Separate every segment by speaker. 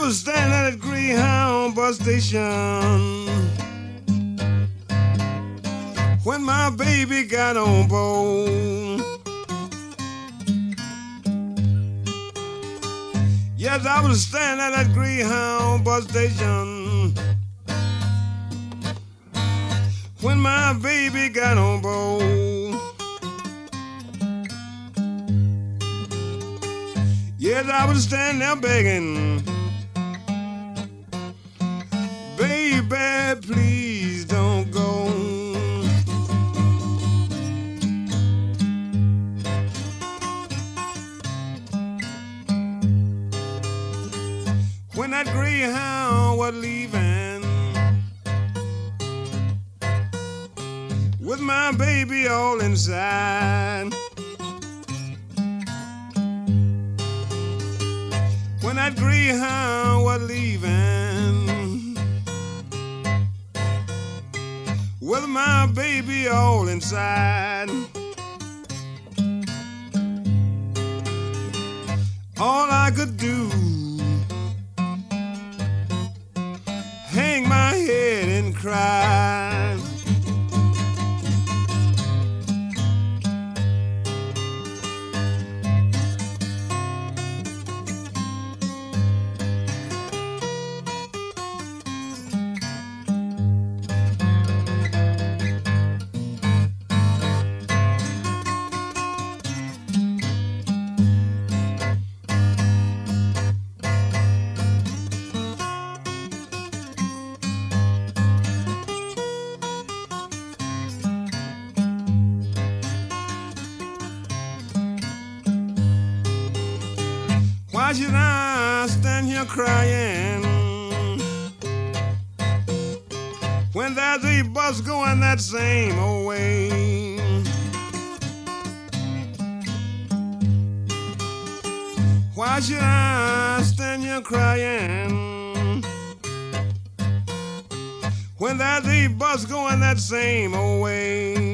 Speaker 1: was standing at a Greyhound bus station when my baby got on board. Yes, I was standing at that Greyhound bus station when my baby got on board. Yes, I was standing there begging, baby, please don't go. When that Greyhound was leaving with my baby all inside, when that Greyhound was leaving with my baby all inside, all I could do hang my head and cry. Why should I stand here crying when there's a bus going that same old way? Why should I stand here crying when there's a bus going that same old way?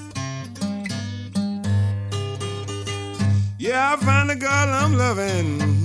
Speaker 1: Yeah, I found a girl I'm loving.